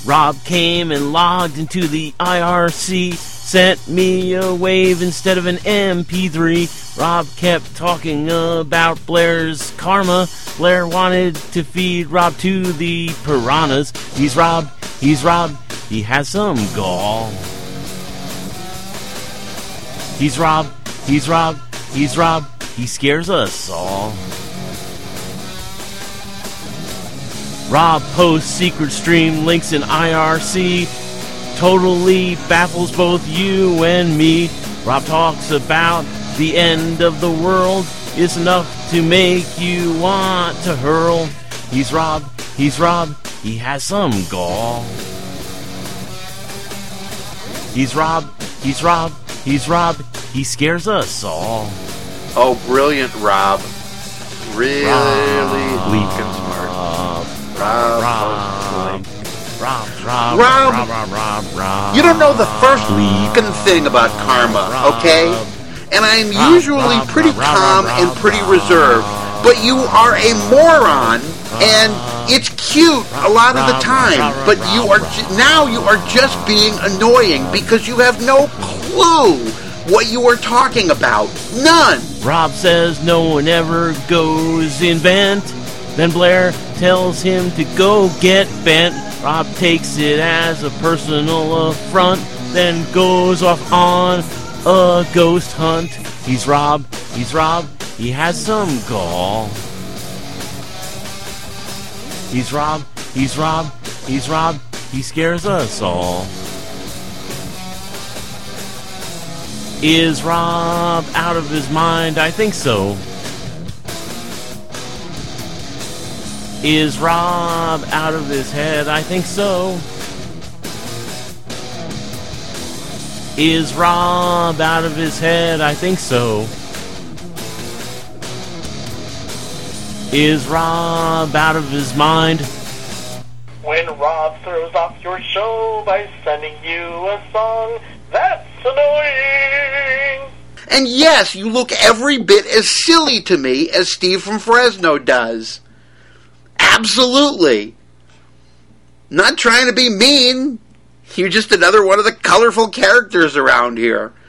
Rob came and logged into the IRC, sent me a wave instead of an MP3. Rob kept talking about Blair's karma. Blair wanted to feed Rob to the piranhas. He's Rob, he has some gall. He's Rob, he scares us all. Rob posts secret stream links in IRC, totally baffles both you and me. Rob talks about the end of the world, it's enough to make you want to hurl. He's Rob, he has some gall. He's Rob, he scares us all. Oh, brilliant, Rob. Really weak and smart. Rob, you don't know the first fucking thing about karma, okay? And I'm usually pretty calm and pretty reserved, but you are a moron, and it's cute a lot of the time, but now you are just being annoying because you have no clue what you are talking about. None. Rob says no one ever goes invent. Then Blair tells him to go get bent. Rob takes it as a personal affront, then goes off on a ghost hunt. He's Rob, he has some gall. He's Rob, he scares us all. Is Rob out of his mind? I think so. Is Rob out of his head? I think so. Is Rob out of his head? I think so. Is Rob out of his mind? When Rob throws off your show by sending you a song, that's annoying! And yes, you look every bit as silly to me as Steve from Fresno does. Absolutely. Not trying to be mean. You're just another one of the colorful characters around here.